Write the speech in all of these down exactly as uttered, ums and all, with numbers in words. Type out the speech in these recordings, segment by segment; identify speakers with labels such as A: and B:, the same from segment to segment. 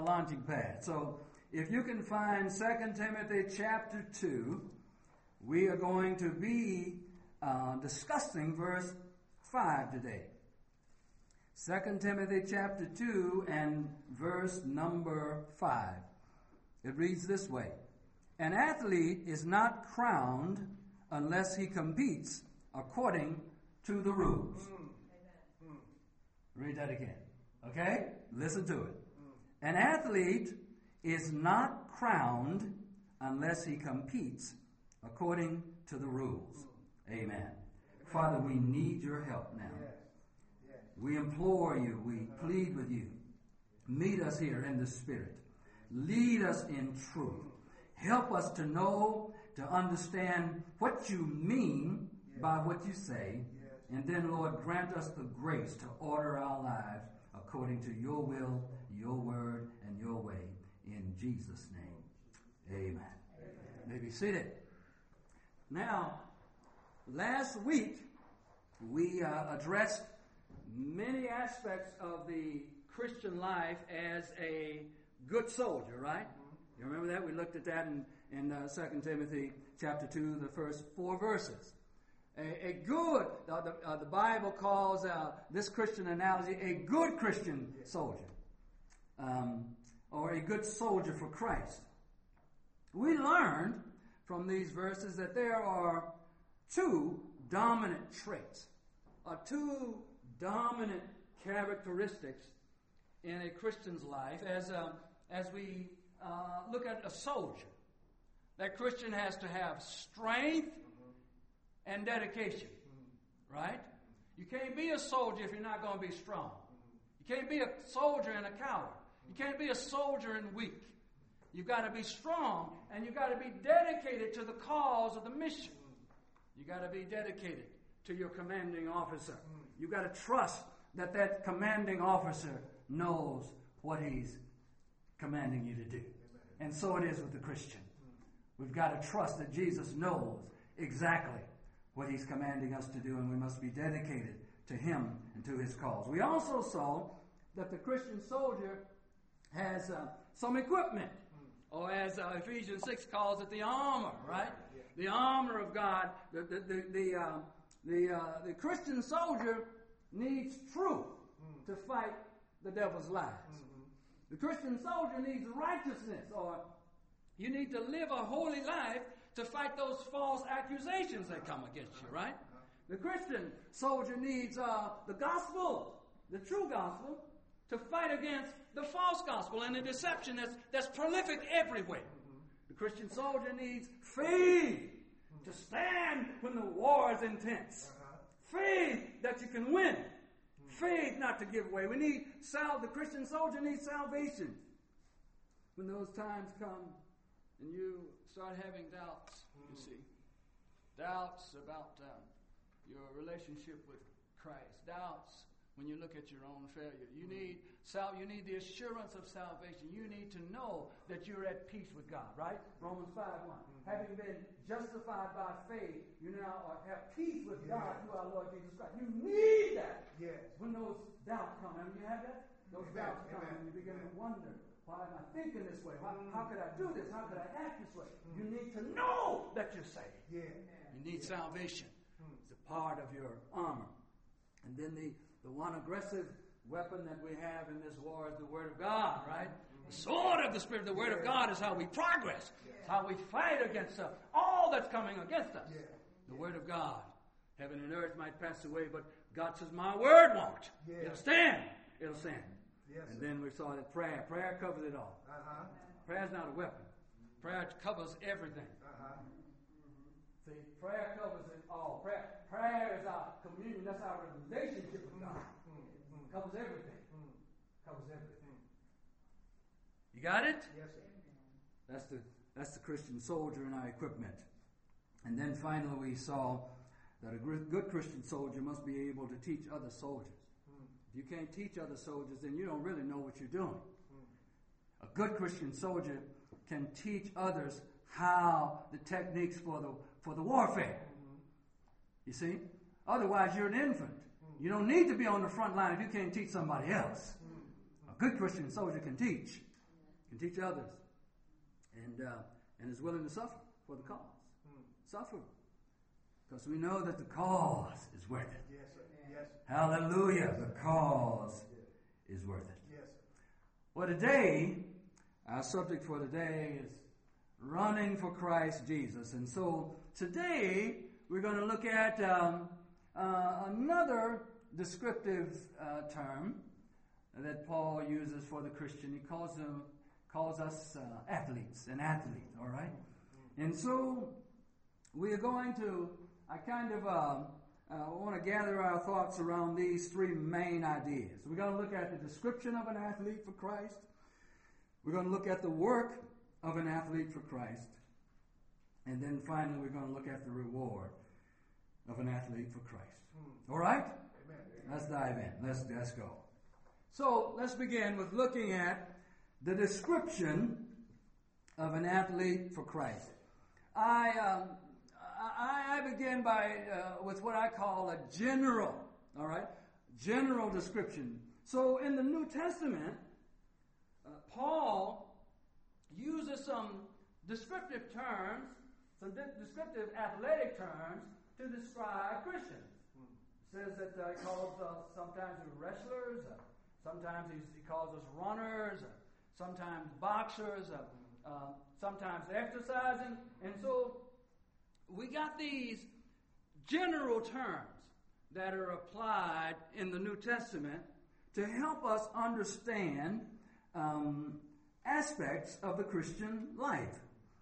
A: launching pad. So if you can find Second Timothy chapter two, we are going to be uh, discussing verse five today. Second Timothy chapter two and verse number five. It reads this way. An athlete is not crowned unless he competes according to the rules. Mm. Read that again. Okay? Listen to it. An athlete is not crowned unless he competes according to the rules. Amen. Father, we need your help now. We implore you. We plead with you. Meet us here in the Spirit. Lead us in truth. Help us to know, to understand what you mean by what you say. And then, Lord, grant us the grace to order our lives according to your will, your word, and your way. In Jesus' name, amen. Amen. You may be seated. Now, last week, we uh, addressed many aspects of the Christian life as a good soldier, right? You remember that? We looked at that in, in uh, Second Timothy chapter two, the first four verses. A, a good, uh, the, uh, the Bible calls uh, this Christian analogy a good Christian soldier, um, or a good soldier for Christ. We learned from these verses that there are two dominant traits, or two dominant characteristics in a Christian's life as uh, as we uh, look at a soldier. That Christian has to have strength and dedication, right? You can't be a soldier if you're not going to be strong. You can't be a soldier and a coward. You can't be a soldier and weak. You've got to be strong, and you've got to be dedicated to the cause of the mission. You've got to be dedicated to your commanding officer. You've got to trust that that commanding officer knows what he's commanding you to do. And so it is with the Christian. We've got to trust that Jesus knows exactly what he's commanding us to do, and we must be dedicated to him and to his cause. We also saw that the Christian soldier has uh, some equipment, or as uh, Ephesians six calls it, the armor, right? The armor of God. The the the the, uh, the, uh, the Christian soldier needs truth to fight the devil's lies. The Christian soldier needs righteousness, or you need to live a holy life to fight those false accusations that come against you, right? The Christian soldier needs uh, the gospel, the true gospel, to fight against the false gospel and the deception that's, that's prolific everywhere. The Christian soldier needs faith to stand when the war is intense. Faith that you can win. Faith not to give way. We need sal- the Christian soldier needs salvation. When those times come and you start having doubts, you see, doubts about uh, your relationship with Christ, doubts when you look at your own failure. You need sal- you need the assurance of salvation. You need to know that you're at peace with God, right? Romans five one. Mm-hmm. Having been justified by faith, you now are, have peace with yeah. God through our Lord Jesus Christ. You need that yes. when those doubts come. I mean, you have that? Those Amen. doubts come Amen. and you begin to wonder, why am I thinking this way? How, how could I do this? How could I act this way? Mm. You need to know that you're saved. Yeah. You need yeah. salvation. Mm. It's a part of your armor. And then the, the one aggressive weapon that we have in this war is the Word of God, right? Mm. The sword of the Spirit, the Word yeah. of God is how we progress. Yeah. It's how we fight against uh, all that's coming against us. Yeah. The Word of God. Heaven and earth might pass away, but God says, my Word won't. Yeah. It'll stand. It'll stand. Yes, and then we saw that prayer. Prayer covers it all. Uh-huh. Prayer is not a weapon. Prayer covers everything. Uh-huh. See, prayer covers it all. Prayer, prayer is our communion. That's our relationship with God. Mm-hmm. Covers everything. Mm-hmm. Covers everything. You got it? Yes, sir. That's the that's the Christian soldier in our equipment. And then finally we saw that a good Christian soldier must be able to teach other soldiers. If you can't teach other soldiers, then you don't really know what you're doing. A good Christian soldier can teach others how the techniques for the for the warfare. You see? Otherwise, you're an infant. You don't need to be on the front line if you can't teach somebody else. A good Christian soldier can teach. can teach others, and uh, and is willing to suffer for the cause. Hmm. Suffer. Because we know that the cause is worth it.
B: Yes, sir. Yes.
A: Hallelujah. The cause is worth it.
B: Yes, sir.
A: Well, today, our subject for today is running for Christ Jesus. And so today, we're going to look at um, uh, another descriptive uh, term that Paul uses for the Christian. He calls them, calls us uh, athletes, an athlete, all right? And so we are going to, I kind of uh, uh, want to gather our thoughts around these three main ideas. We're going to look at the description of an athlete for Christ. We're going to look at the work of an athlete for Christ. And then finally, we're going to look at the reward of an athlete for Christ. All right?
B: Amen.
A: Let's dive in. Let's, let's go. So let's begin with looking at the description of an athlete for Christ. I um, I, I begin by uh, with what I call a general, all right, general description. So in the New Testament, uh, Paul uses some descriptive terms, some de- descriptive athletic terms to describe Christians. He says that uh, he calls uh, sometimes wrestlers, uh, sometimes he's, he calls us runners, uh, sometimes boxers, uh, uh, sometimes exercising. And so we got these general terms that are applied in the New Testament to help us understand um, aspects of the Christian life.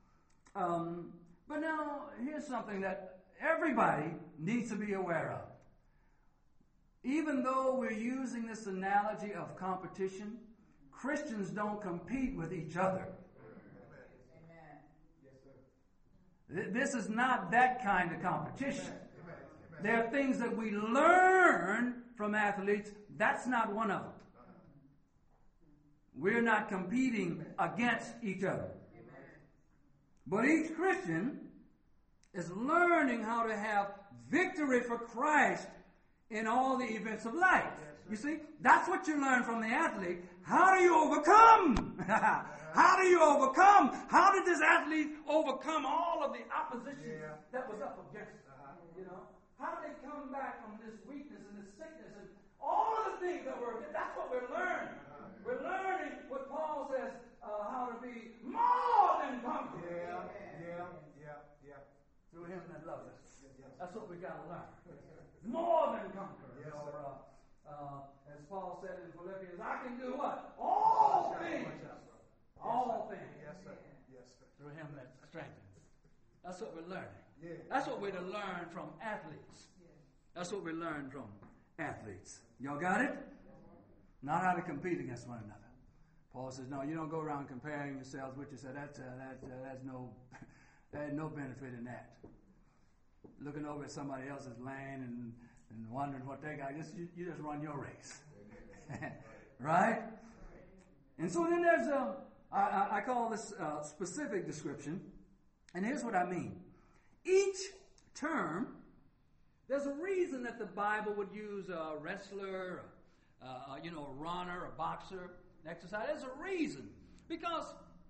A: Um, but now, here's something that everybody needs to be aware of. Even though we're using this analogy of competition, Christians don't compete with each other.
B: Amen. Yes, sir.
A: This is not that kind of competition. Amen. Amen. There are things that we learn from athletes. That's not one of them. We're not competing against each other. But each Christian is learning how to have victory for Christ in all the events of life. You see, that's what you learn from the athlete. How do you overcome? How do you overcome? How did this athlete overcome all of the opposition yeah. that was up against him? Uh-huh. You know, how did they come back from this weakness and this sickness and all of the things that were? That's what we're learning. Uh-huh. We're learning what Paul says uh, how to be more than conquerors.
B: Yeah, yeah, yeah, yeah.
A: Through Him that loves us. Yes. That's what we got to learn. More than conquerors.
B: Yes,
A: or, uh, uh, as Paul said in Philippians, I can do what? All things. All things.
B: Yes, sir. Yes, sir.
A: Through Him that strengthens. That's what we're learning.
B: Yeah.
A: That's what we're to learn from athletes. That's what we learn from athletes. Y'all got it? Not how to compete against one another. Paul says, no, you don't go around comparing yourselves with yourself. That's, uh, that's, uh, that's no, there's no benefit in that. Looking over at somebody else's lane and, and wondering what they got. Just, you, you just run your race. Right? And so then there's a, I, I call this uh, specific description. And here's what I mean. Each term, there's a reason that the Bible would use a wrestler, uh, you know, a runner, a boxer, an exercise. There's a reason. Because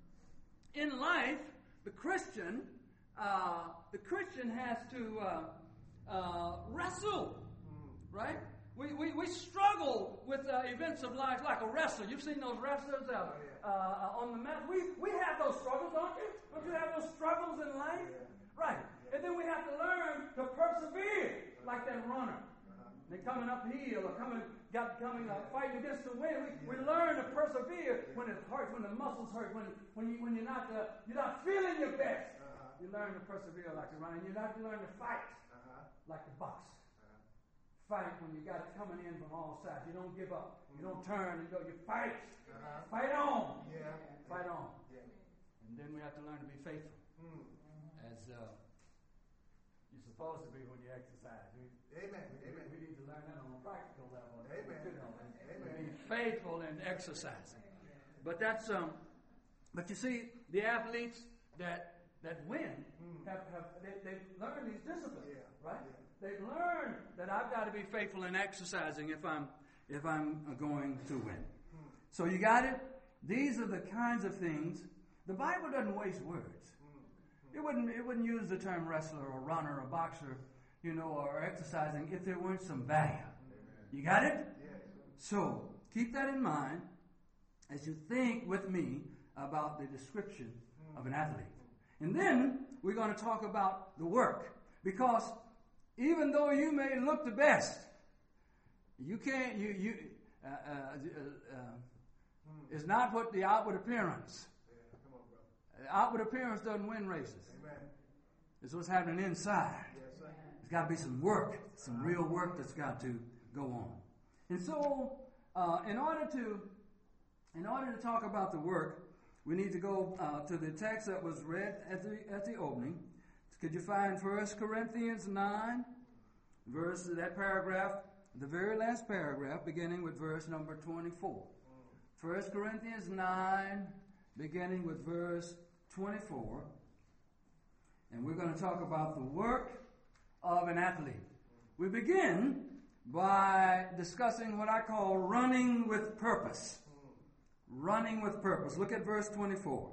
A: in life, the Christian, uh, the Christian has to uh, uh, wrestle, right? We, we, we struggle with uh, events of life like a wrestler. You've seen those wrestlers uh, uh, on the mat. We, we have those struggles, don't you? Don't you have those struggles in life? Right. And then we have to learn to persevere like that runner. They're coming uphill or coming, got coming, uh, fighting against the wind. We, we learn to persevere when it hurts, when the muscles hurt, when when you when you're not uh, you're not feeling your best. Uh-huh. You learn to persevere like a runner. You have to learn to fight uh-huh. like a boxer. Uh-huh. Fight when you got it coming in from all sides. You don't give up. Mm-hmm. You don't turn. You go. You fight. Uh-huh. Fight on.
B: Yeah.
A: Fight on.
B: Yeah.
A: And then we have to learn to be faithful, mm. as uh, you're supposed to be when you exercise. We,
B: Amen.
A: We,
B: Amen.
A: We need to learn that on a practical level.
B: Amen.
A: You know, and,
B: Amen.
A: and be faithful in exercising. But that's um. But you see, the athletes that that win mm. have, have they, they've learned these disciplines,
B: yeah.
A: right?
B: Yeah.
A: They've learned that I've got to be faithful in exercising if I'm if I'm going to win. Mm. So you got it. These are the kinds of things. The Bible doesn't waste words. It wouldn't, it wouldn't use the term wrestler or runner or boxer, you know, or exercising if there weren't some value. You got it? So, keep that in mind as you think with me about the description of an athlete. And then we're going to talk about the work. Because even though you may look the best, you can't, you, you, uh, uh, uh, uh, it's not what the outward appearance. The outward appearance doesn't win races. It's what's happening inside. There's got to be some work, some real work that's got to go on. And so, uh, in order to, in order to talk about the work, we need to go uh, to the text that was read at the at the opening. Could you find First Corinthians nine, verse that paragraph, the very last paragraph, beginning with verse number twenty-four. First Corinthians nine, beginning with verse twenty-four. And we're going to talk about the work of an athlete. We begin by discussing what I call running with purpose. Running with purpose. Look at verse twenty-four.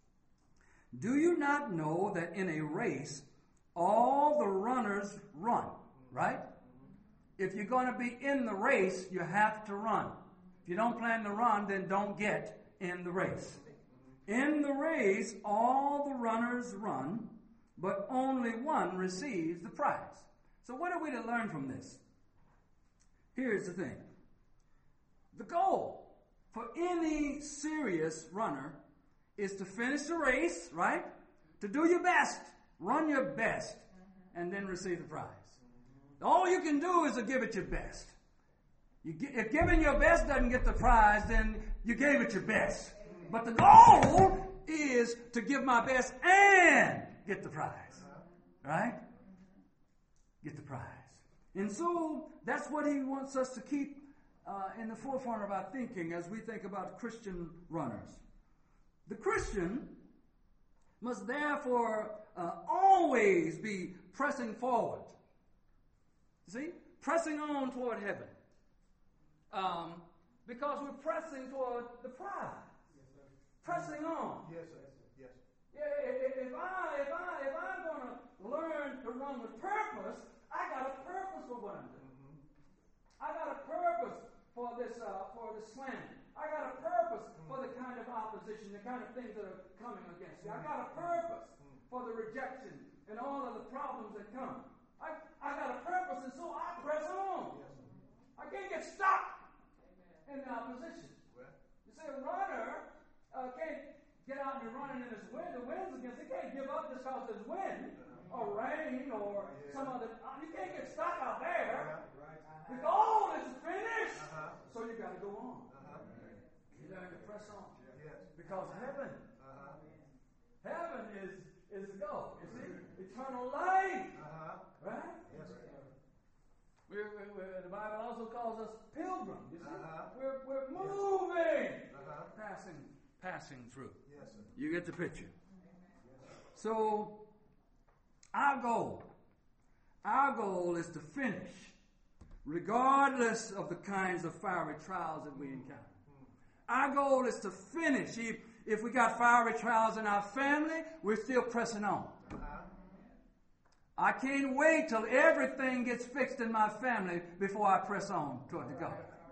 A: Do you not know that in a race, all the runners run, right? If you're going to be in the race, you have to run. If you don't plan to run, then don't get in the race. In the race, all the runners run, but only one receives the prize. So what are we to learn from this? Here's the thing. The goal for any serious runner is to finish the race, right? To do your best, run your best, and then receive the prize. All you can do is to give it your best. You, if giving your best doesn't get the prize, then you gave it your best. But the goal is to give my best and get the prize. Right? Get the prize. And so that's what he wants us to keep uh, in the forefront of our thinking as we think about Christian runners. The Christian must therefore uh, always be pressing forward. See? Pressing on toward heaven. Um, because we're pressing toward the prize.
B: Yes, sir.
A: Pressing on.
B: Yes, sir. Yes.
A: Yeah, if I, if I, if I'm going to learn to run with purpose, I got a purpose for what I'm doing. Mm-hmm. I got a purpose for this, uh, for this slander. I got a purpose mm-hmm. for the kind of opposition, the kind of things that are coming against you. I got a purpose mm-hmm. for the rejection and all of the problems that come. I, I got a purpose, and so I press on. Yes, I can't get stuck in the opposition. Well, you see, a runner uh, can't get out and running in this wind. The wind's against. He can't give up just because there's wind or rain or yeah. some other. Uh, you can't get stuck out there. Yeah, right. Uh-huh. The goal is to finish, uh-huh. so you got to go on. Uh-huh. You learn to press on. Yes. Because heaven, uh-huh. heaven is is the goal. You see, eternal life. Uh-huh. Right? Yes. We're, we're, we're, the Bible also calls us pilgrims. You see, uh-huh. we're we're moving, uh-huh. passing. Passing through. Yes, sir. You get the picture. So, our goal, our goal is to finish, regardless of the kinds of fiery trials that we encounter. Our goal is to finish. If, if we got fiery trials in our family, we're still pressing on. I can't wait till everything gets fixed in my family before I press on toward the goal.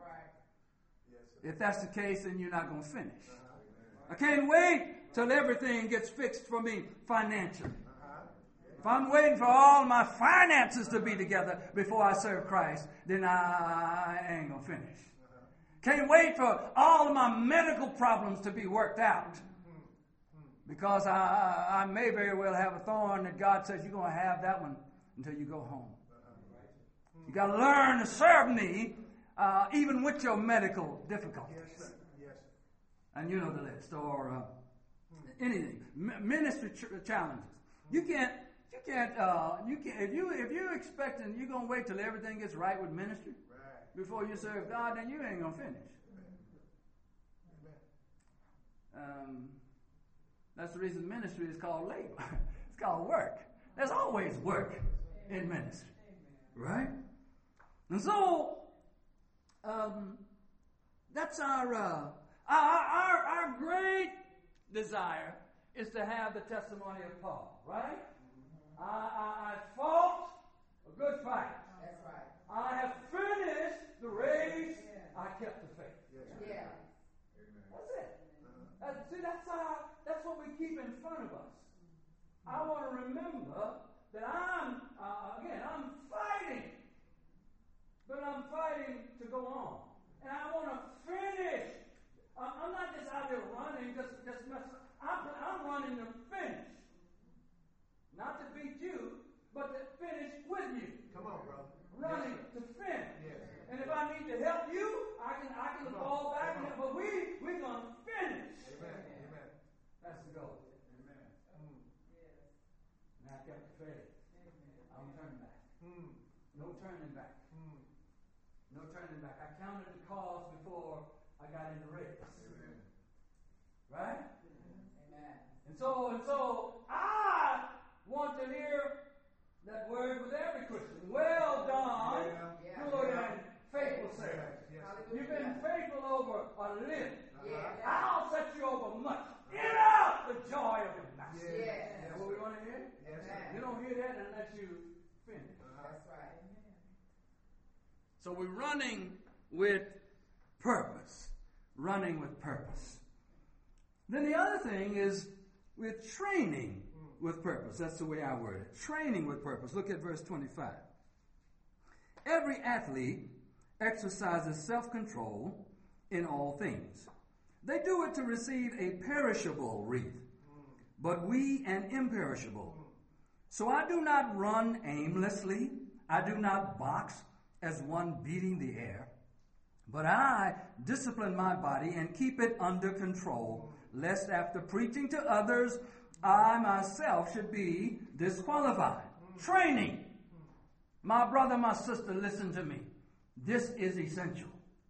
A: If that's the case, then you're not going to finish. I can't wait till everything gets fixed for me financially. If I'm waiting for all my finances to be together before I serve Christ, then I, I ain't going to finish. Can't wait for all of my medical problems to be worked out. Because I, I, I may very well have a thorn that God says you're going to have that one until you go home. You got to learn to serve me uh, even with your medical difficulties. And you know the list, or uh, anything, M- ministry ch- challenges. You can't, you can't, uh, you can't. If you if you expecting you're gonna wait till everything gets right with ministry right. before you serve God, then you ain't gonna finish. Um, that's the reason ministry is called labor. It's called work. There's always work in ministry, right? And so, um, that's our. Uh, Our, our, our great desire is to have the testimony of Paul, right? I, I, I fought a good fight.
C: That's right.
A: I have finished the race. Yeah. I kept the faith.
C: Yeah.
A: That's it. That's, see, that's our, that's what we keep in front of us. I want to remember that I'm, uh, again, I'm fighting. But I'm fighting to go on. And I want to finish. I'm, I'm not just out there running, just, just mess. I'm, I'm running to finish. Not to beat you, but to finish with you.
B: Come on, brother.
A: Running
B: yes.
A: to finish.
B: Yes.
A: And if I need to help you, I can I can
B: Come
A: fall
B: on.
A: back.
B: Come
A: And, but we, we're going to finish.
B: Amen. Amen.
A: That's the goal.
B: Amen. Mm.
A: And I kept the faith. I'm turning back.
B: Mm.
A: No turning back.
B: Mm.
A: No turning back. I counted the cost before I got in the race.
B: Amen.
A: Right?
C: Amen.
A: And so, and so, I want to hear that word with every Christian. Well done,
C: Yeah.
A: good
C: Yeah.
A: and faithful servant.
B: Yes.
A: You've been faithful over a little.
C: Yeah.
A: I'll set you over much. Get out the joy of the master.
B: Yes.
C: Yes.
A: Is that what we want to hear?
B: Yes.
C: Amen.
A: You don't hear that unless you finish.
C: That's right.
A: So we're running with purpose. Running with purpose. Then the other thing is with training with purpose. That's the way I word it. Training with purpose. Look at verse twenty-five. Every athlete exercises self-control in all things. They do it to receive a perishable wreath, but we an imperishable. So I do not run aimlessly. I do not box as one beating the air, but I discipline my body and keep it under control, lest after preaching to others, I myself should be disqualified. Training. My brother, my sister, listen to me. This is essential.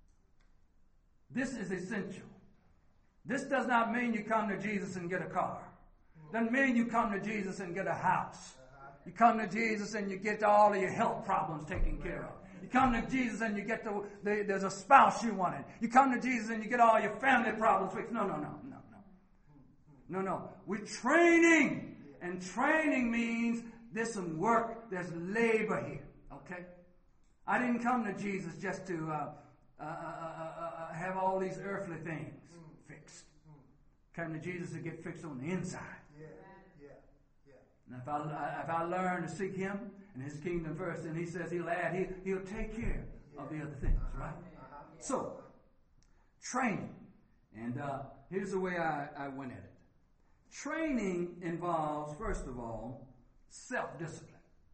A: This is essential. This does not mean you come to Jesus and get a car. Doesn't mean you come to Jesus and get a house. You come to Jesus and you get all of your health problems taken care of. You come to Jesus and you get the, the there's a spouse you wanted. You come to Jesus and you get all your family problems fixed. No, no, no, no, no. No, no. We're training. And training means there's some work, there's labor here. Okay? I didn't come to Jesus just to uh, uh, uh, uh, have all these earthly things fixed. Come to Jesus to get fixed on the inside.
B: Yeah. Yeah. Yeah.
A: And if I, if I learn to seek Him and His kingdom first, then He says He'll add, he, He'll take care of the other things, right? So, training. And uh, here's the way I, I went at it. Training involves, first of all, self-discipline.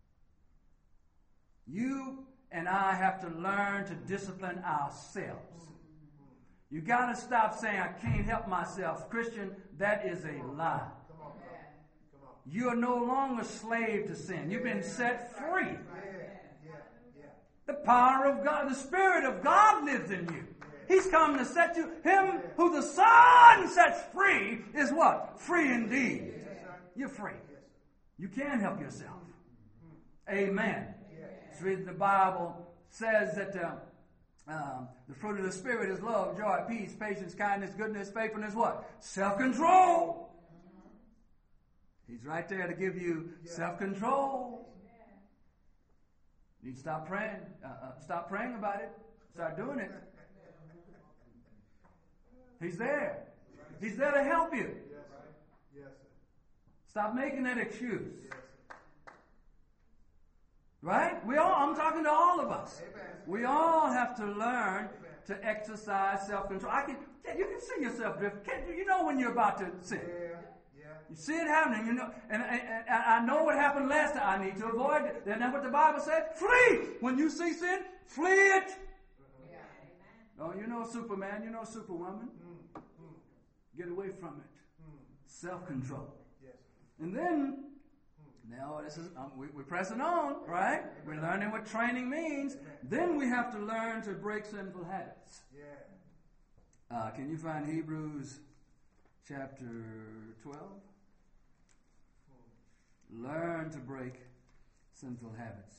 A: You and I have to learn to discipline ourselves. You got to stop saying, I can't help myself. Christian, that is a lie.
B: Come on, brother. Come on.
A: You are no longer slave to sin. You've been set free.
B: Yeah. Yeah. Yeah.
A: The power of God, the Spirit of God lives in you. He's come to set you. Him who the Son sets free is what? Free indeed. You're free. You can help yourself. Amen. It's reading the Bible says that uh, um, the fruit of the Spirit is love, joy, peace, patience, kindness, goodness, faithfulness, what? Self-control. He's right there to give you self-control. You need to stop praying. Uh, uh, stop praying about it. Start doing it. He's there. He's there to help you.
B: Yes, sir. Yes, sir.
A: Stop making that excuse.
B: Yes, sir.
A: Right? We all, I'm talking to all of us.
B: Amen.
A: We all have to learn to exercise self-control. I can, you can see yourself drift. Can, you know when you're about to sin.
B: Yeah. Yeah.
A: You see it happening, you know, and, and, and I know what happened last time. I need to avoid it. Isn't that what the Bible said? Flee! When you see sin, flee it.
C: Yeah.
A: Oh, you know Superman, you know Superwoman.
B: Mm. Mm.
A: Get away from it.
B: Mm.
A: Self-control.
B: Yes.
A: And then, now this is um, we, we're pressing on, right? We're learning what training means. Then we have to learn to break sinful habits.
B: Yeah.
A: Uh, can you find Hebrews chapter twelve? Learn to break sinful habits.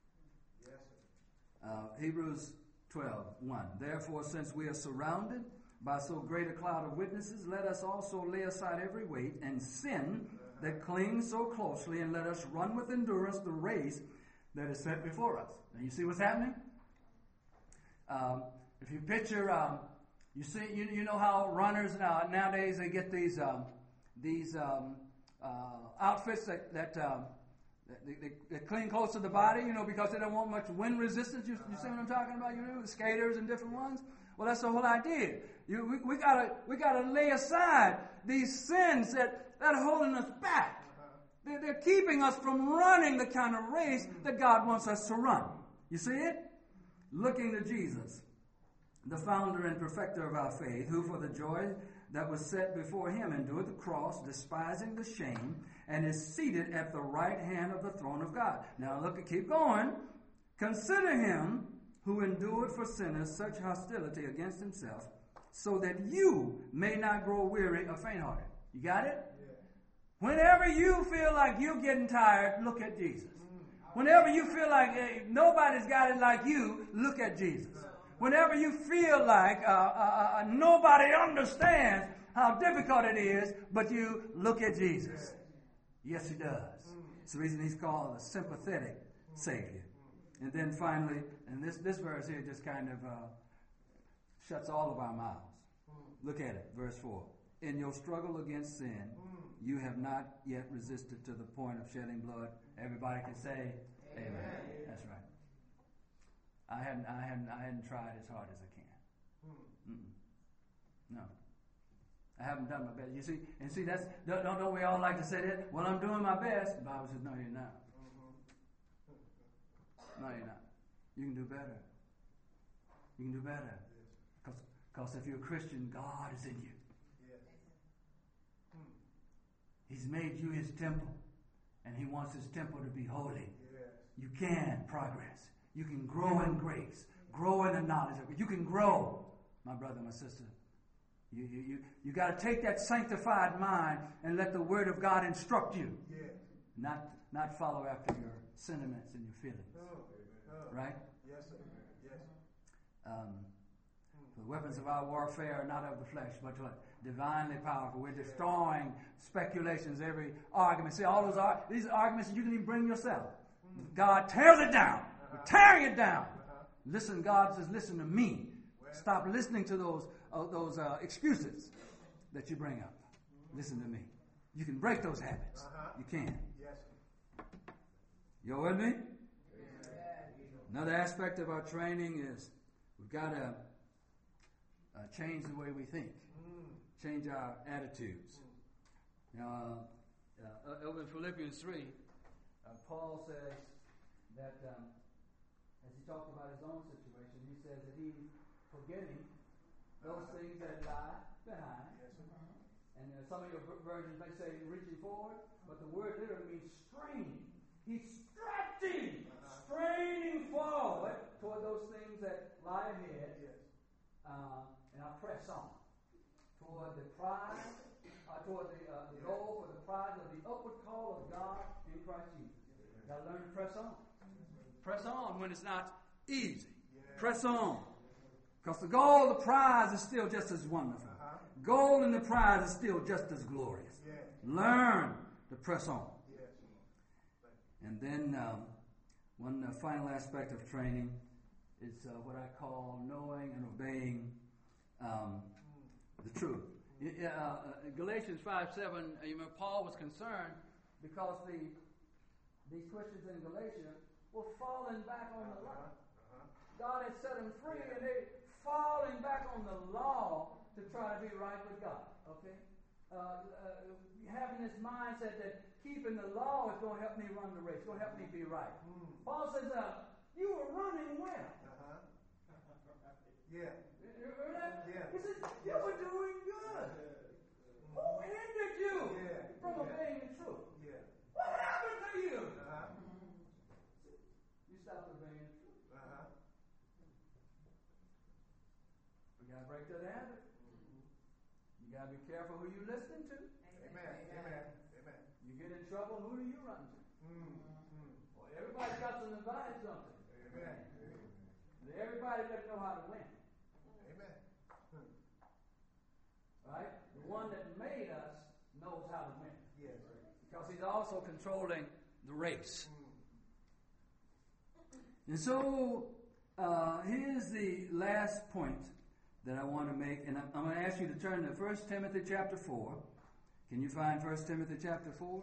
B: Yes, sir.
A: Uh, Hebrews twelve, one. Therefore, since we are surrounded by so great a cloud of witnesses, let us also lay aside every weight and sin that clings so closely, and let us run with endurance the race that is set before us. Now you see what's happening? Um, if you picture, um, you see, you, you know how runners now nowadays they get these um, these um, uh, outfits that that, um, that they, they, they cling close to the body, you know, because they don't want much wind resistance. You, you see what I'm talking about? You know, skaters and different ones. Well, that's the whole idea. You, we, we gotta we gotta lay aside these sins that that are holding us back. They're, they're keeping us from running the kind of race that God wants us to run. You see it? Looking to Jesus, the founder and perfecter of our faith, who for the joy that was set before him endured the cross, despising the shame, and is seated at the right hand of the throne of God. Now look, keep going. Consider him who endured for sinners such hostility against himself, so that you may not grow weary or faint-hearted. You got it?
B: Yeah.
A: Whenever you feel like you're getting tired, look at Jesus. Whenever you feel like hey, nobody's got it like you, look at Jesus. Whenever you feel like uh, uh, uh, nobody understands how difficult it is, but you look at Jesus. Yes, he does. It's the reason he's called a sympathetic Savior. And then finally, and this, this verse here just kind of uh, shuts all of our mouths. Look at it, verse four. In your struggle against sin, you have not yet resisted to the point of shedding blood. Everybody can say, Amen. Amen. That's right. I hadn't, I hadn't, I hadn't tried as hard as I can. Mm-mm. No, I haven't done my best. You see, and see that's don't, don't we all like to say that? Well, I'm doing my best. The Bible says, no, you're not. No, you're not. You can do better. You can do better. Because, because if you're a Christian, God is in you. He's made you his temple, and he wants his temple to be holy. Yes. You can progress. You can grow in grace, grow in the knowledge of it. You can grow, my brother, my sister. You you you, you got to take that sanctified mind and let the Word of God instruct you, yes. not not follow after your sentiments and your feelings. Oh, oh. Right?
B: Yes, sir. Yes.
A: Um, the weapons of our warfare are not of the flesh, but what? Divinely powerful. We're destroying speculations, every argument. See, all those ar- these arguments you can even bring yourself. God tears it down. We're tearing it down. Listen, God says, listen to me. Stop listening to those uh, those uh, excuses that you bring up. Listen to me. You can break those habits. You can. You with me? Another aspect of our training is we've got to uh, change the way we think. Change our attitudes. Now, uh, uh, over in Philippians three, uh, Paul says that um, as he talked about his own situation, he says that he's forgetting those things that lie behind. And uh, some of your versions may say reaching forward, but the word literally means straining. He's stretching, straining forward toward those things that lie ahead, uh, and I press on. Toward the prize, uh, toward the, uh, the goal for the prize of the upward call of God in Christ Jesus. You got to learn to press on. Press on when it's not easy. Press on. Because the goal, the prize is still just as wonderful. Goal and the prize is still just as glorious. Learn to press on. And then um, one uh, final aspect of training is uh, what I call knowing and obeying um, the truth. Uh, uh, Galatians five seven, uh, you know, Paul was concerned because the these Christians in Galatia were falling back on the law. God had set them free, and they falling back on the law to try to be right with God. Okay, uh, uh, having this mindset that keeping the law is going to help me run the race, going to help me be right. Mm. Paul says, uh, "You were running well." Uh-huh.
B: Yeah.
A: Yeah. He said, you were doing good. Yeah. Who hindered you yeah. from obeying the truth? Yeah. What happened to you? Uh-huh. You stopped obeying the truth. Uh-huh. We got to break that habit. Mm-hmm. You got to be careful who you listen to.
B: Amen. Amen. Amen.
A: You get in trouble, who do you run to? Mm-hmm. Well, everybody's got some advice, don't they? Amen. Everybody doesn't know how to win. Right? The one that made us knows how to win.
B: Yes.
A: Because he's also controlling the race. And so, uh, here's the last point that I want to make. And I'm, I'm going to ask you to turn to First Timothy chapter four. Can you find First Timothy chapter four?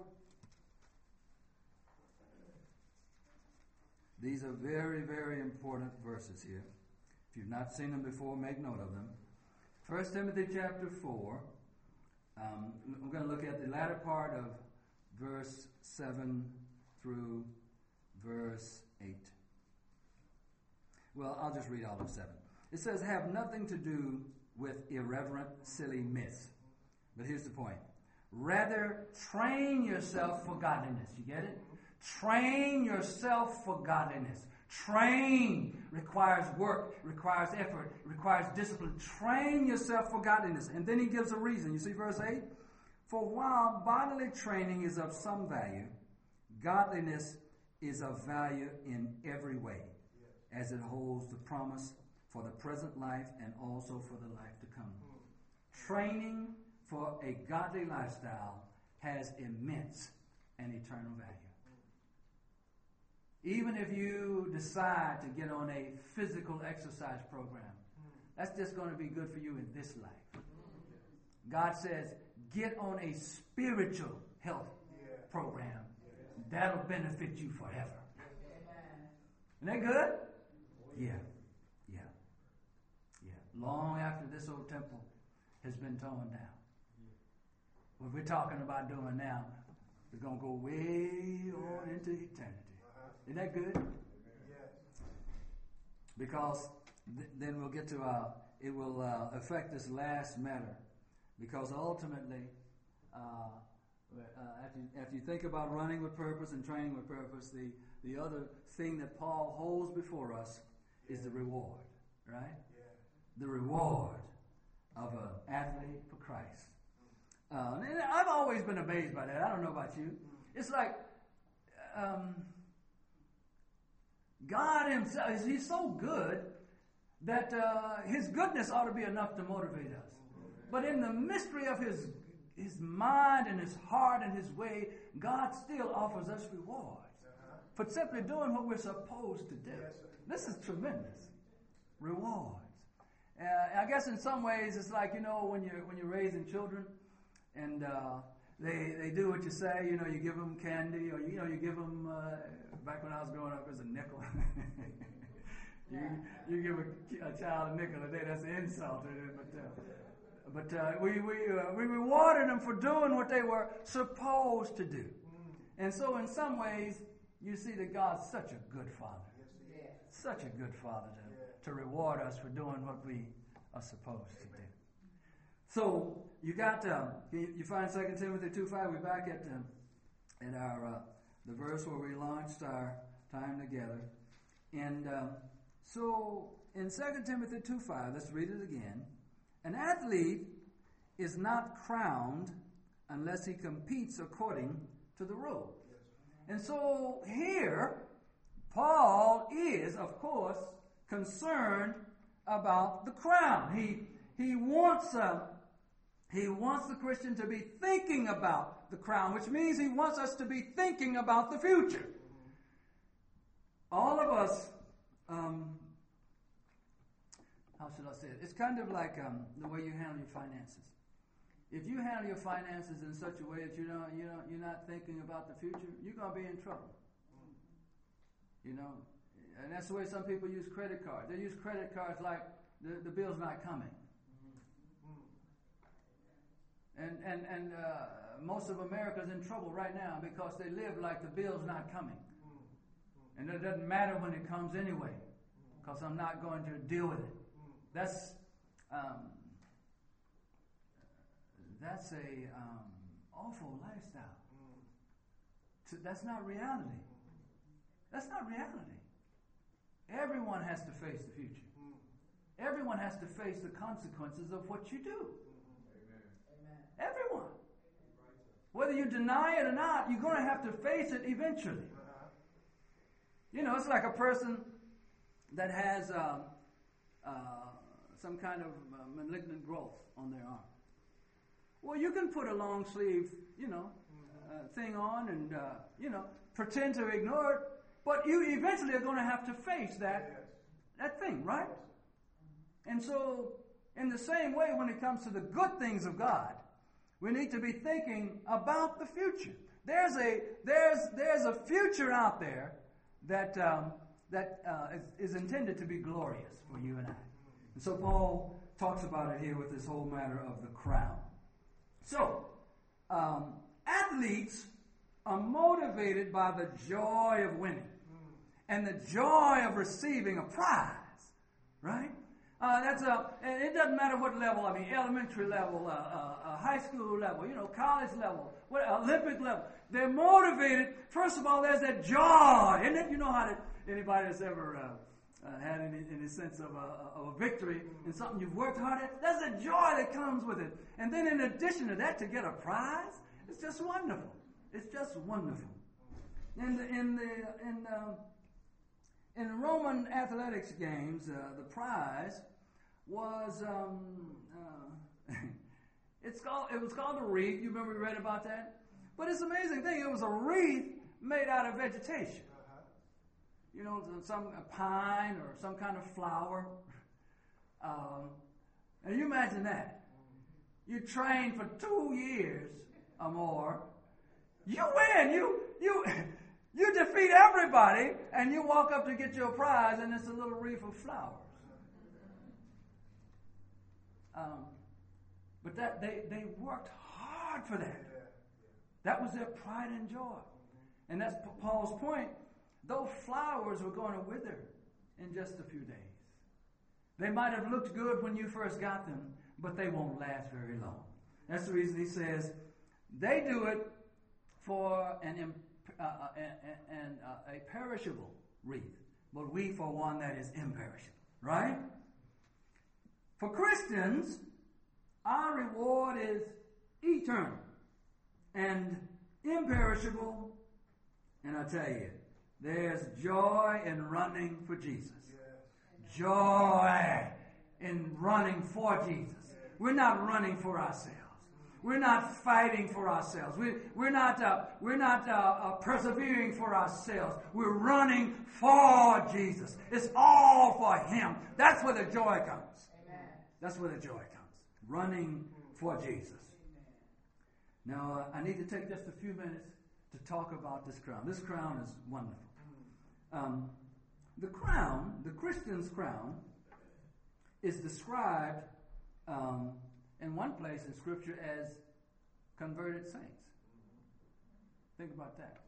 A: These are very, very important verses here. If you've not seen them before, make note of them. First Timothy chapter four. Um, I'm going to look at the latter part of verse seven through verse eight. Well, I'll just read all of seven. It says, have nothing to do with irreverent, silly myths. But here's the point. Rather, train yourself for godliness. You get it? Train yourself for godliness. Train requires work, requires effort, requires discipline. Train yourself for godliness. And then he gives a reason. You see verse eight? For while bodily training is of some value, godliness is of value in every way, as it holds the promise for the present life and also for the life to come. Training for a godly lifestyle has immense and eternal value. Even if you decide to get on a physical exercise program, that's just going to be good for you in this life. God says, get on a spiritual health program. That'll benefit you forever. Isn't that good? Yeah. Yeah. Yeah. Long after this old temple has been torn down. What we're talking about doing now, we're going to go way on into eternity. Isn't that good? Because th- then we'll get to, uh, it will uh, affect this last matter. Because ultimately, uh, uh, after, you, after you think about running with purpose and training with purpose, the, the other thing that Paul holds before us is the reward, right? Yeah. The reward of an athlete for Christ. Uh, and I've always been amazed by that. I don't know about you. It's like um, God himself, he's so good that uh, his goodness ought to be enough to motivate us. But in the mystery of his, his mind and his heart and his way, God still offers us rewards for simply doing what we're supposed to do. This is tremendous. Rewards. Uh, I guess in some ways it's like, you know, when you're when you're raising children and uh, they they do what you say. You know, you give them candy, or you know, you give them. Uh, back when I was growing up, it was a nickel. you you give a, a child a nickel a day, that's an insult. But uh, but uh, we we uh, we rewarded them for doing what they were supposed to do. And so, in some ways, you see that God's such a good Father. Such a good Father to, to reward us for doing what we are supposed to do. So you got um, you, you find Second Timothy two five. We're back at um, at our uh, the verse where we launched our time together, and um, so in Second Timothy two five, let's read it again. An athlete is not crowned unless he competes according to the rule. And so here, Paul is, of course, concerned about the crown. He he wants uh, he wants the Christian to be thinking about the crown, which means he wants us to be thinking about the future. All of us, um, how should I say it? It's kind of like um, the way you handle your finances. If you handle your finances in such a way that you don't, you know, you're not thinking about the future, you're going to be in trouble. You know, and that's the way some people use credit cards. They use credit cards like the, the bill's not coming. And and and uh, most of America's in trouble right now because they live like the bill's not coming. And it doesn't matter when it comes anyway, because I'm not going to deal with it. That's um, that's a um, awful lifestyle. So that's not reality. That's not reality. Everyone has to face the future. Everyone has to face the consequences of what you do. Amen. Everyone. Whether you deny it or not, you're going to have to face it eventually. You know, it's like a person that has um, uh, some kind of uh, malignant growth on their arm. Well, you can put a long sleeve, you know, uh, thing on and, uh, you know, pretend to ignore it, but you eventually are going to have to face that,
B: Yes.
A: that thing, right? And so, in the same way, when it comes to the good things of God, we need to be thinking about the future. There's a there's there's a future out there that um, that uh, is, is intended to be glorious for you and I. And so Paul talks about it here with this whole matter of the crown. So, um, athletes are motivated by the joy of winning and the joy of receiving a prize, right? Uh, that's a, and it doesn't matter what level, I mean, elementary level, uh, uh, uh, high school level, you know, college level, what, Olympic level. They're motivated. First of all, there's that joy, isn't it? You know how to, anybody that's ever uh, uh, had any, any sense of a, of a victory in something you've worked hard at, there's a joy that comes with it. And then in addition to that, to get a prize, it's just wonderful. It's just wonderful. In the, in the, in um, In Roman athletics games, uh, the prize was um, uh, it's called it was called a wreath. You remember we read about that? But it's an amazing thing. It was a wreath made out of vegetation.
B: Uh-huh.
A: You know, some a pine or some kind of flower. Um, and you imagine that. You train for two years or more. You win. You you. You defeat everybody, and you walk up to get your prize, and it's a little wreath of flowers. Um, but that they, they worked hard for that. That was their pride and joy. And that's Paul's point. Those flowers were going to wither in just a few days. They might have looked good when you first got them, but they won't last very long. That's the reason he says they do it for an imp- Uh, uh, and, and uh, a perishable wreath, but we for one that is imperishable, right? For Christians, our reward is eternal and imperishable, and I tell you, there's joy in running for Jesus.
B: Yes.
A: Joy in running for Jesus. We're not running for ourselves. We're not fighting for ourselves. We, we're not, uh, we're not uh, uh, persevering for ourselves. We're running for Jesus. It's all for Him. That's where the joy comes.
C: Amen.
A: That's where the joy comes. Running for Jesus. Now, uh, I need to take just a few minutes to talk about this crown. This crown is wonderful. Um, the crown, the Christian's crown, is described um, in one place in Scripture as converted saints. Think about that.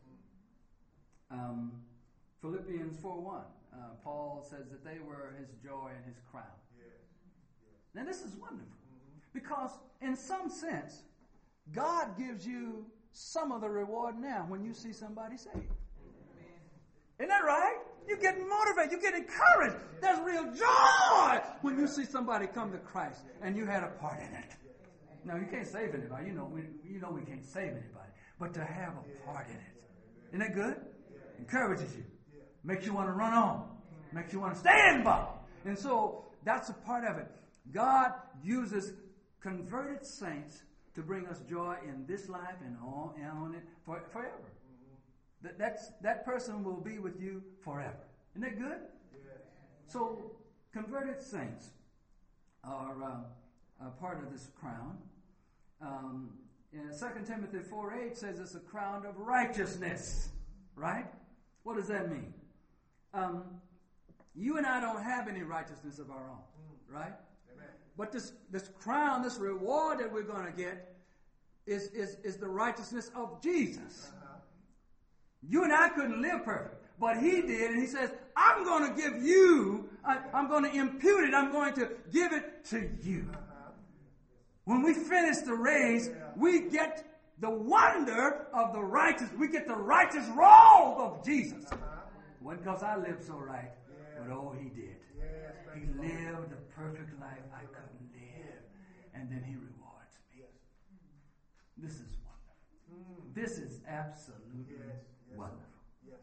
A: Um, Philippians four one, uh, Paul says that they were his joy and his crown.
B: Yes. Yes.
A: Now this is wonderful because in some sense, God gives you some of the reward now when you see somebody saved. Isn't that right? You get motivated. You get encouraged. There's real joy when you see somebody come to Christ and you had a part in it. Now, you can't save anybody. You know we, you know we can't save anybody. But to have a part in it. Isn't that good? Encourages you. Makes you want to run on. Makes you want to stay involved. And so, that's a part of it. God uses converted saints to bring us joy in this life and on, and on it for, forever. That, that's, that person will be with you forever. Isn't that good? So, converted saints are uh, a part of this crown. Um, in Second Timothy four eight says it's a crown of righteousness. Right? What does that mean? Um, you and I don't have any righteousness of our own. Right?
B: Amen.
A: But this, this crown, this reward that we're going to get is, is, is the righteousness of Jesus.
B: Uh-huh.
A: You and I couldn't live perfect, but He did, and He says, I'm going to give you, I, I'm going to impute it, I'm going to give it to you.
B: Uh-huh.
A: When we finish the race, we get the wonder of the righteous, we get the righteous robe of Jesus.
B: Uh-huh.
A: It wasn't because I lived so right, but oh, He did.
B: Yes,
A: He
B: thank you, Lord.
A: lived a perfect life I couldn't live, and then He rewards me. This is wonderful.
B: Mm.
A: This is absolutely
B: Yes, yes,
A: wonderful.
B: Yes.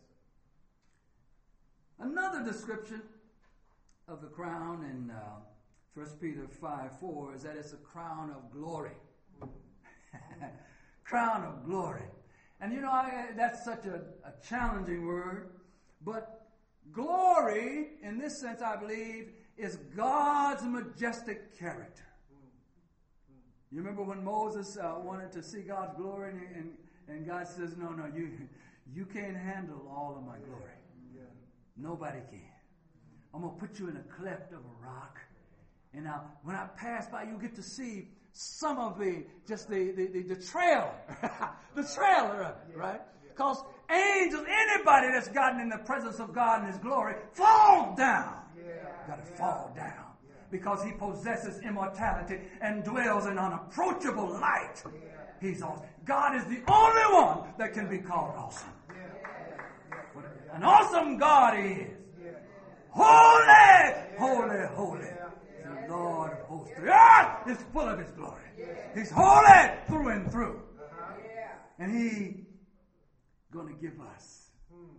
A: Another description of the crown in uh, First Peter five four is that it's a crown of glory. Crown of glory. And you know, I, that's such a, a challenging word. But glory, in this sense, I believe, is God's majestic character. You remember when Moses uh, wanted to see God's glory, and, and, and God says, no, no, you, you can't handle all of my glory. Nobody can. I'm going to put you in a cleft of a rock. And now, when I pass by, you get to see some of the, just the, the, the, the trailer. the trailer of it, right? Because angels, anybody that's gotten in the presence of God in His glory, fall down. Got to fall down. Because He possesses immortality and dwells in unapproachable light. He's awesome. God is the only one that can be called awesome. An awesome God He is. Holy, holy, holy. The Lord of hosts. The earth is full of His glory. He's holy through and through. And He going to give us.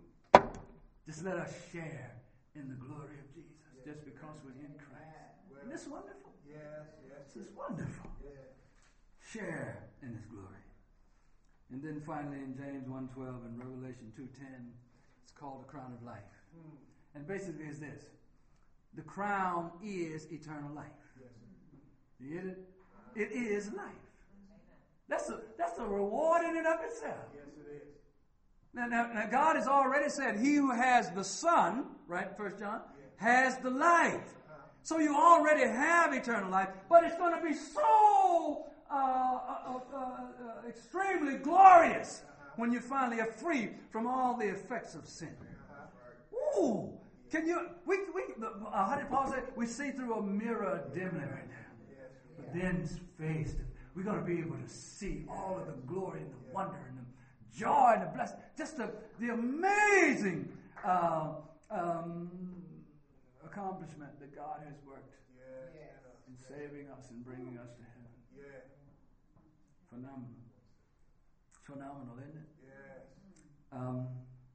A: Just let us share in the glory of Jesus. Just because we're in Christ. Isn't this wonderful? This is wonderful. Share in His glory. And then finally in James one twelve and Revelation two ten, it's called the crown of life. And basically it's this. The crown is eternal life. You get it? It is life. That's a, that's a reward in and of itself.
B: Yes, it is.
A: Now, now, now God has already said, he who has the Son, right, First John, has the life. So you already have eternal life, but it's going to be so uh, uh, uh, uh, extremely glorious when you finally are free from all the effects of sin. Ooh, can you, we, we, uh, how did Paul say? We see through a mirror dimly right now. But then faced, we're going to be able to see all of the glory and the wonder and the joy and the blessing. Just the, the amazing uh, um, accomplishment that God has worked in saving us and bringing us to heaven. Phenomenal. Phenomenal, isn't it? Um,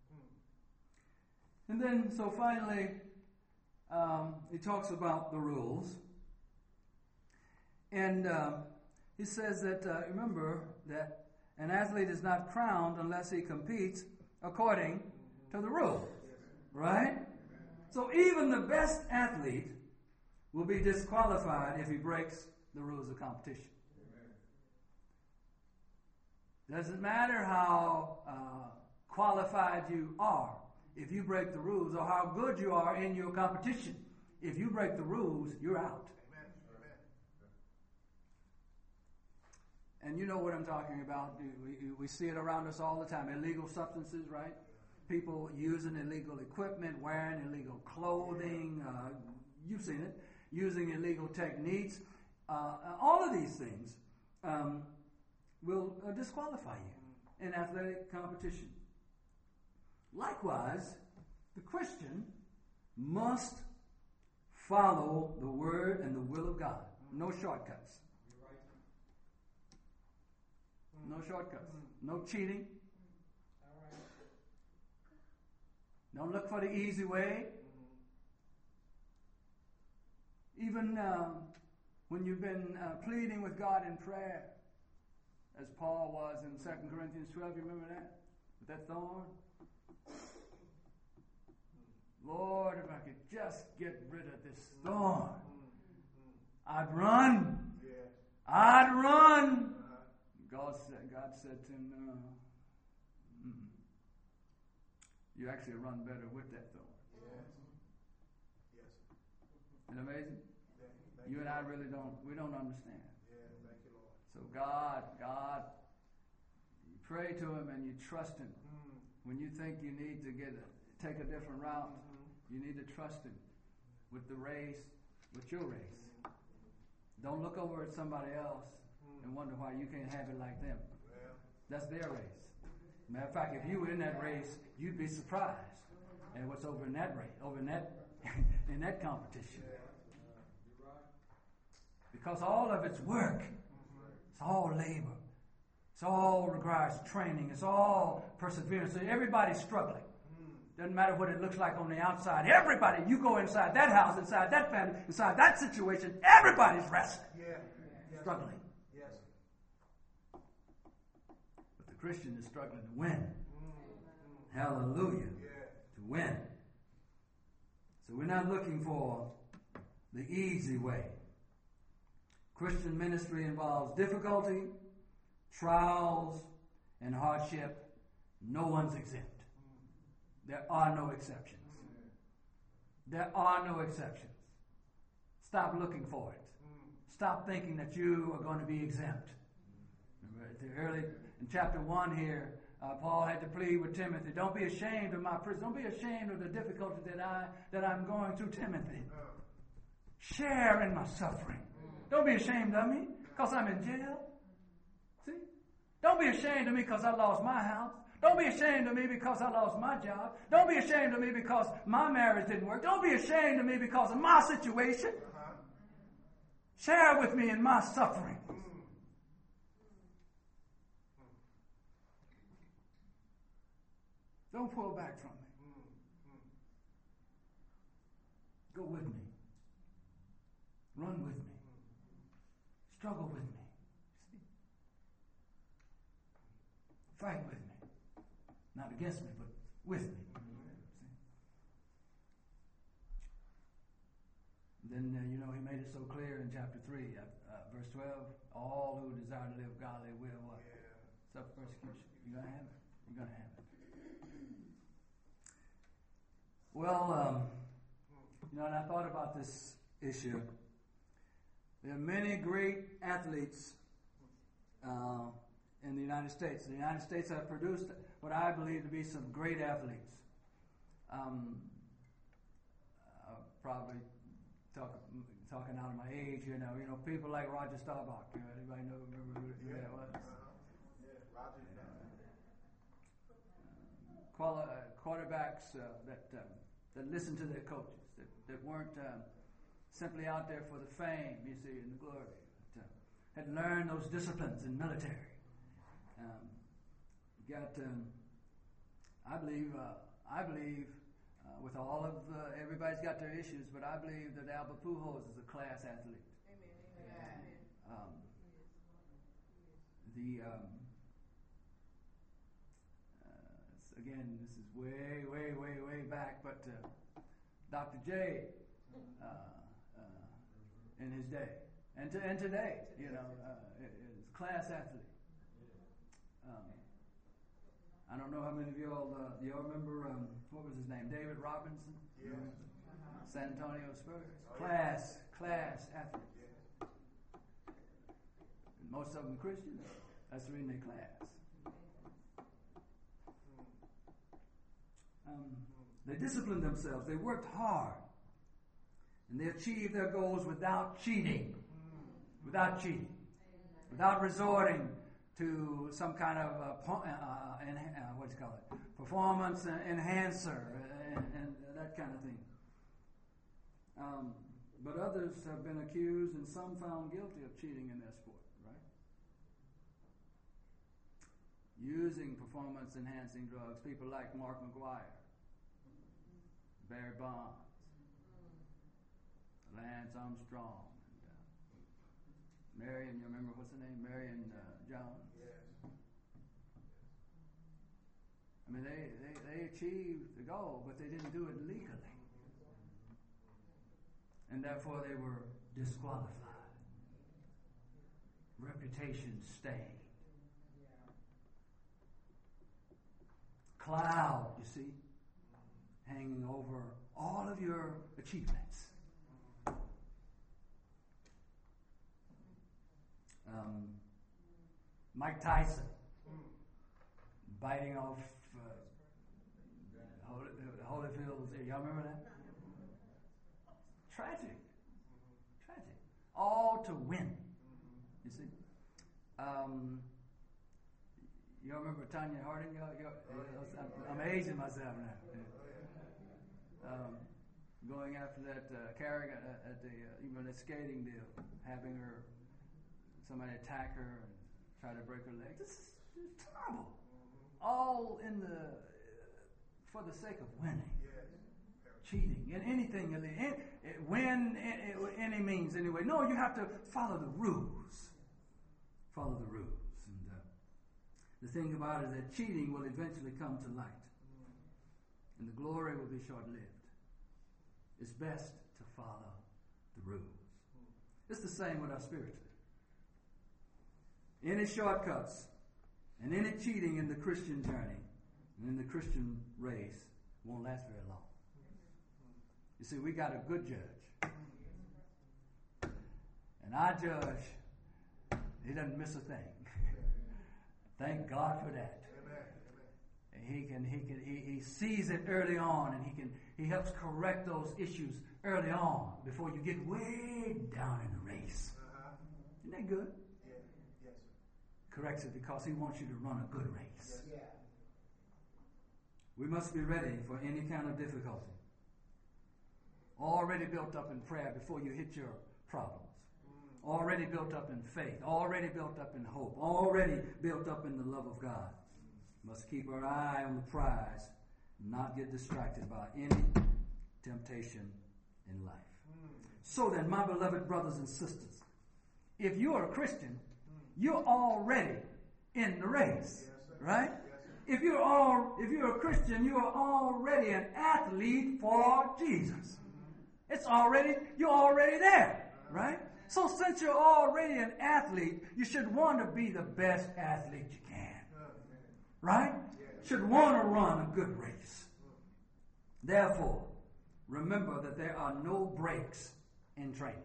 A: and then, so finally, um, he talks about the rules. And uh, he says that, uh, remember, that an athlete is not crowned unless he competes according to the rules. Right? So even the best athlete will be disqualified if he breaks the rules of competition. Doesn't matter how uh, qualified you are. If you break the rules, or how good you are in your competition, if you break the rules, you're out. And you know what I'm talking about. We, we see it around us all the time. Illegal substances, right? People using illegal equipment, wearing illegal clothing. Uh, you've seen it. Using illegal techniques. Uh, all of these things um, will uh, disqualify you in athletic competition. Likewise, the Christian must follow the word and the will of God. No shortcuts. No shortcuts. No cheating. Don't look for the easy way. Even um, when you've been uh, pleading with God in prayer, as Paul was in Second Corinthians twelve, you remember that? With that thorn? Lord, if I could just get rid of this thorn, I'd run. I'd run. God said, God said to him, no. Mm-mm. You actually run better with that thorn. Yes. Yes. Isn't it amazing? Yeah, you and I really don't, we don't understand. Yeah, thank you, Lord. So God, God, you pray to Him and you trust Him. Mm. When you think you need to get a, take a different route, mm-hmm. you need to trust Him with the race, with your race. Don't look over at somebody else and wonder why you can't have it like them. That's their race. Matter of fact, if you were in that race, you'd be surprised at what's over in that race, over in that in that competition. Because all of it's work. It's all labor. It's all requires training. It's all perseverance. So everybody's struggling. Doesn't matter what it looks like on the outside. Everybody, you go inside that house, inside that family, inside that situation, everybody's wrestling. Struggling. Christian is struggling to win. Hallelujah. To win. So we're not looking for the easy way. Christian ministry involves difficulty, trials, and hardship. No one's exempt. There are no exceptions. There are no exceptions. Stop looking for it. Stop thinking that you are going to be exempt. Remember, the early in chapter one here, uh, Paul had to plead with Timothy, don't be ashamed of my prison. Don't be ashamed of the difficulty that I that I'm going through, Timothy. Share in my suffering. Don't be ashamed of me because I'm in jail. See? Don't be ashamed of me because I lost my house. Don't be ashamed of me because I lost my job. Don't be ashamed of me because my marriage didn't work. Don't be ashamed of me because of my situation. Share with me in my suffering. Don't pull back from me. Go with me. Run with me. Struggle with me. See? Fight with me. Not against me, but with me. See? Then, uh, you know, he made it so clear in chapter three, uh, uh, verse twelve, all who desire to live godly will what? Yeah. Suffer persecution. You're going to have it. You're going to have it. Well, um, you know, and I thought about this issue. There are many great athletes uh, in the United States. The United States have produced what I believe to be some great athletes. Um, I'll probably talk, talking out of my age, you know, you know, people like Roger Staubach. You know, anybody know remember who, who that was?
B: Yeah, Roger.
A: Uh, quali- uh, quarterbacks uh, that um, that listened to their coaches, that, that weren't um, simply out there for the fame, you see, and the glory, but uh, had learned those disciplines in military. Um, got, um, I believe, uh, I believe, uh, with all of uh, everybody's got their issues, but I believe that Albert Pujols is a class athlete.
C: Amen.
A: Um, the um, uh, again, this is way, way, way, way back, but uh, Doctor J, uh, uh, in his day, and to, and today, you know, uh, is class athlete. Um, I don't know how many of y'all uh, y'all remember um, what was his name? David Robinson.
B: Yeah.
A: San Antonio Spurs. Class, class athlete. Most of them Christians. That's the reason they class. Um, they disciplined themselves. They worked hard. And they achieved their goals without cheating. Without cheating. Without resorting to some kind of uh, po- uh, en- uh, what do you call it? Performance enhancer and, and that kind of thing. Um, but others have been accused and some found guilty of cheating in their sport, right? Using performance enhancing drugs. People like Mark McGuire, Barry Bonds, Lance Armstrong, and, uh, Marion, you remember what's her name? Marion uh, Jones.
B: Yes.
A: I mean, they, they, they achieved the goal, but they didn't do it legally. And therefore they were disqualified. Reputation stained. Cloud, you see, hanging over all of your achievements. Um, Mike Tyson biting off uh, Holyfield. Y'all remember that? Tragic. Tragic. All to win. You see? Um, you remember Tanya Harding? Y'all, y'all, I'm, I'm aging myself now. Um, going after that, uh, carrying at, at the, uh, you know, that skating deal, having her, somebody attack her and try to break her leg. This is, this is terrible. All in the, uh, for the sake of winning. Cheating and anything, in, win in, any means anyway. No, you have to follow the rules. Follow the rules. And uh, The thing about it is that cheating will eventually come to light. And the glory will be short-lived. It's best to follow the rules. It's the same with our spiritual. Any shortcuts and any cheating in the Christian journey and in the Christian race won't last very long. You see, we got a good judge. And our judge, he doesn't miss a thing. Thank God for that. He can, he can, he, he sees it early on, and he can, he helps correct those issues early on before you get way down in the race. Uh-huh. Isn't that good?
B: Yeah. Yes.
A: Corrects it because he wants you to run a good race.
C: Yeah.
A: We must be ready for any kind of difficulty. Already built up in prayer before you hit your problems. Mm. Already built up in faith. Already built up in hope. Already built up in the love of God. Must keep our eye on the prize, not get distracted by any temptation in life. Mm. So then, my beloved brothers and sisters, if you are a Christian, mm. you're already in the race, yes, right? Yes, if you're all, if you're a Christian, you are already an athlete for Jesus. Mm-hmm. It's already, you're already there, uh-huh. right? So since you're already an athlete, you should want to be the best athlete you can. Right? Should want to run a good race. Therefore, remember that there are no breaks in training.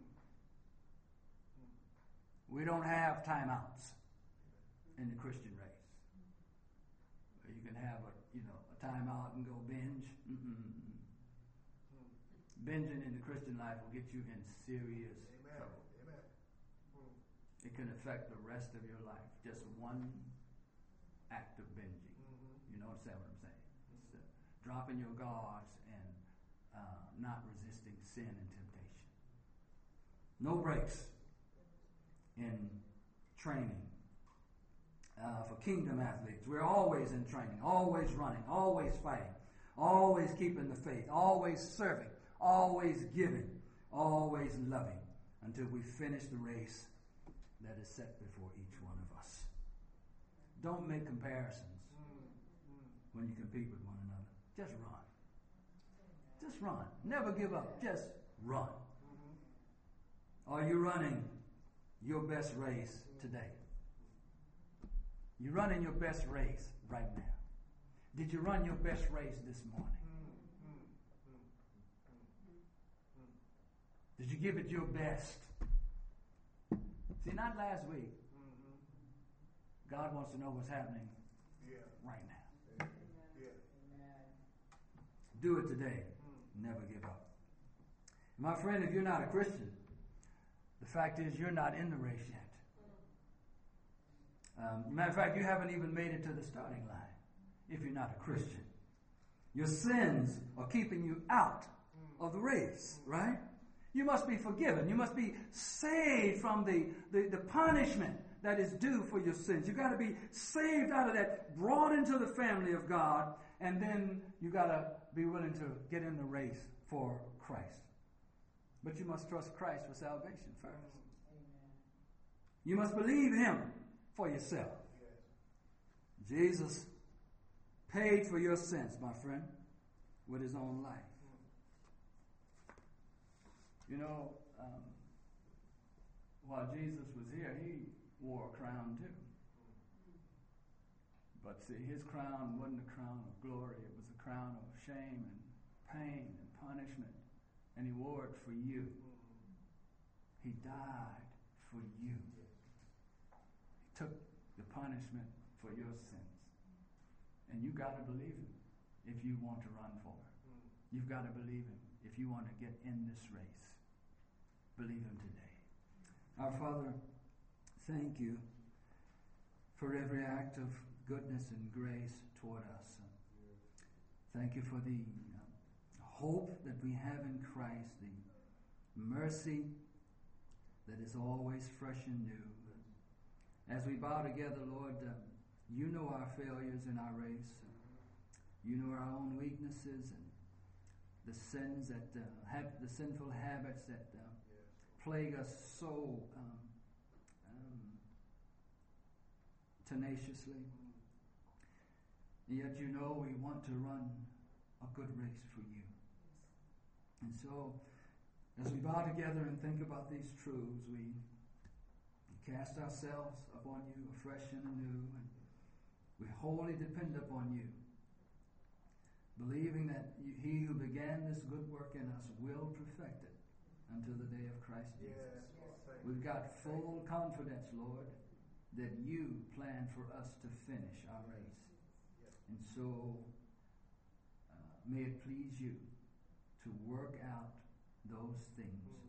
A: We don't have timeouts in the Christian race. You can have a, you know, a timeout and go binge. Mm-mm. Binging in the Christian life will get you in serious Amen. trouble. Amen. It can affect the rest of your life. Just one act of binging. Mm-hmm. You know what I'm saying? It's uh, dropping your guards and uh, not resisting sin and temptation. No breaks in training. Uh, for kingdom athletes, we're always in training, always running, always fighting, always keeping the faith, always serving, always giving, always loving, until we finish the race that is set before each one of us. Don't make comparisons when you compete with one another. Just run. Just run. Never give up. Just run. Are you running your best race today? You're running your best race right now. Did you run your best race this morning? Did you give it your best? See, not last week. God wants to know what's happening yeah. right now. Yeah. Do it today. Mm. Never give up. My friend, if you're not a Christian, the fact is you're not in the race yet. Um, matter of fact, you haven't even made it to the starting line if you're not a Christian. Your sins are keeping you out of the race, right? You must be forgiven. You must be saved from the, the, the punishment that is due for your sins. You've got to be saved out of that, brought into the family of God, and then you got to be willing to get in the race for Christ. But you must trust Christ for salvation first. Amen. You must believe Him for yourself. Yes. Jesus paid for your sins, my friend, with His own life. You know, um, while Jesus was here, He wore a crown too. But see, His crown wasn't a crown of glory. It was a crown of shame and pain and punishment. And He wore it for you. He died for you. He took the punishment for your sins. And you got to believe Him if you want to run for it. You've got to believe Him if you want to get in this race. Believe Him today. Our Father, thank You for every act of goodness and grace toward us. Thank You for the hope that we have in Christ, the mercy that is always fresh and new. As we bow together, Lord, uh, You know our failures in our race. You know our own weaknesses and the sins that uh, have the sinful habits that uh, plague us so um, um, tenaciously. Yet you know we want to run a good race for you. And so, as we bow together and think about these truths, we cast ourselves upon you afresh and anew, and we wholly depend upon you, believing that you, he who began this good work in us will perfect it until the day of Christ Jesus.
B: Yes.
A: We've got full confidence, Lord, that you plan for us to finish our race. And so, uh, may it please you to work out those things